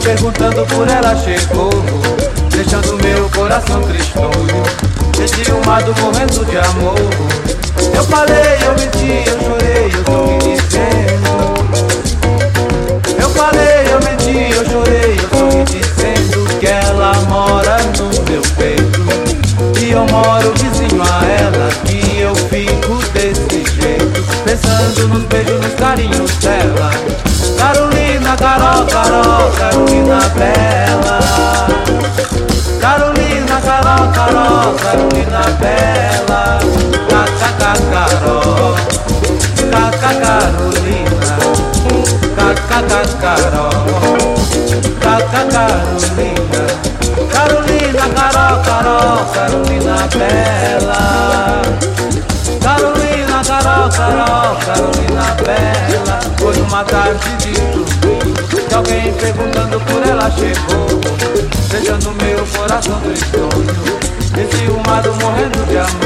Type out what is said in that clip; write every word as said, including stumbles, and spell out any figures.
perguntando por ela chegou, deixando meu coração tristonho, enciumado, morrendo de amor. Eu falei, eu menti, eu chorei, eu tô me dizendo. Eu falei, eu menti, eu chorei, eu tô me dizendo que ela mora no meu peito e eu moro vizinho a ela, que eu fico desse jeito, pensando nos beijos, nos carinhos dela. Carolina, Carol, Carol, Carolina Bela. Carolina, Carol, Carol, Carolina Bela. Caca, Carol, Caca, Carolina. Caca, Carol, Caca, Carolina. Carolina, Carol, Carol, Carolina Bela. Carolina, Carol, Carol, Carolina Bela. Foi numa tarde de domingo que alguém perguntando por ela chegou, deixando meu coração tristonho, enciumado, morrendo de amor.